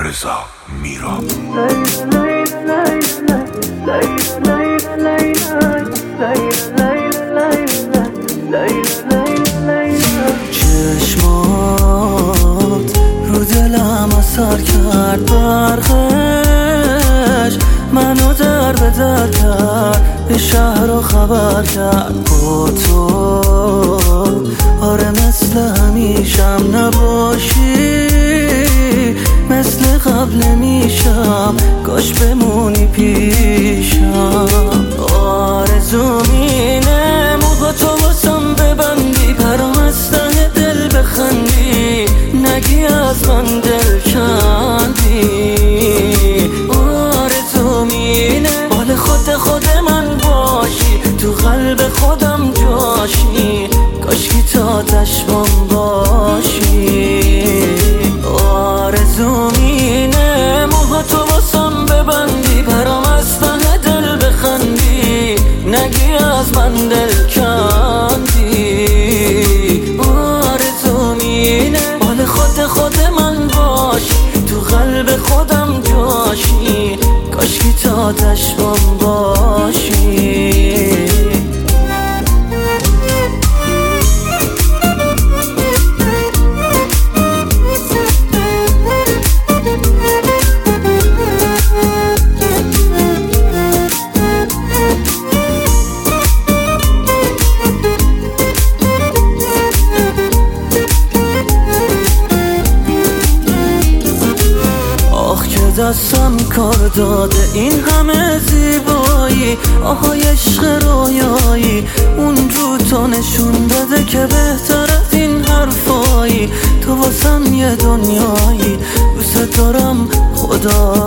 رضا میرا. چشمات رو دلم اثر کرد، برخش منو در به در کرد، به شهر رو خبر کرد با تو. آره مثل همیشم نباشی، مثل قبل میشم، کاش بمونی پیشم. آرزوم اینه موهاتو واسم ببندی، برام از ته دل بخندی، نگی از من دل کندی. آرزوم اینه مال خود من باشی، تو قلب خودم جاشی، کاشکی تا چشمام باشی. آرزوم اینه موهاتو واسم ببندی، برام از ته دل بخندی، نگی از من دل کندی. آرزوم اینه مال خود من باشی، تو قلب خودم جاشی، کاشکی تا چشمام باشی. دستم کار داده این همه زیبایی، آهای عشق رویایی، اون رو تو نشون بده که بهتر از این حرفایی. تو واسم یه دنیایی، دوست دارم خدا